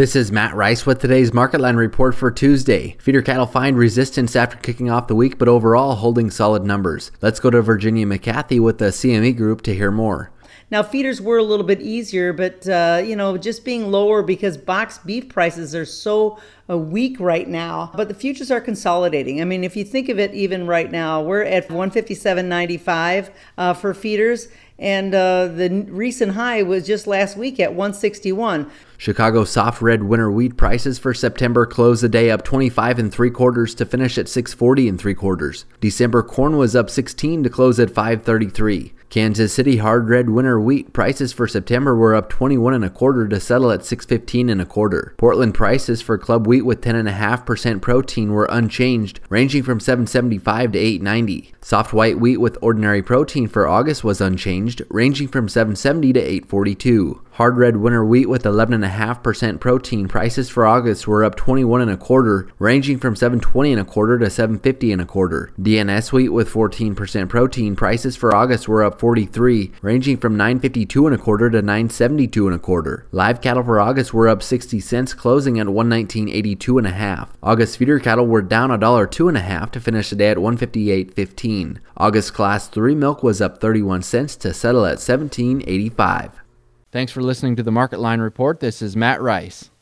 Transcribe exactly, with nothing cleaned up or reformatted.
This is Matt Rice with today's Market Line report for Tuesday. Feeder cattle find resistance after kicking off the week, but overall holding solid numbers. Let's go to Virginia McCarthy with the C M E Group to hear more. Now, feeders were a little bit easier, but, uh, you know, just being lower because boxed beef prices are so uh, weak right now. But the futures are consolidating. I mean, if you think of it, even right now, we're at one fifty-seven ninety-five uh, for feeders. And uh, the recent high was just last week at one sixty-one. Chicago soft red winter wheat prices for September closed the day up twenty-five and three quarters to finish at six forty and three quarters. December corn was up sixteen to close at five thirty-three. Kansas City hard red winter wheat prices for September were up twenty-one and a quarter to settle at six fifteen and a quarter. Portland prices for club wheat with ten and a half percent protein were unchanged, ranging from seven seventy-five to eight ninety. Soft white wheat with ordinary protein for August was unchanged, ranging from seven seventy to eight forty-two. Hard red winter wheat with eleven and a half percent protein prices for August were up twenty-one and a quarter, ranging from seven twenty and a quarter to seven fifty and a quarter. D N S wheat with fourteen percent protein prices for August were up forty-three, ranging from nine fifty-two and a quarter to nine seventy-two and a quarter. Live cattle for August were up sixty cents, closing at one nineteen eighty-two and a half. August feeder cattle were down a dollar two and a half to finish the day at one fifty-eight fifteen. August class three milk was up thirty-one cents to settle at seventeen eighty-five. Thanks for listening to the Market Line Report. This is Matt Rice.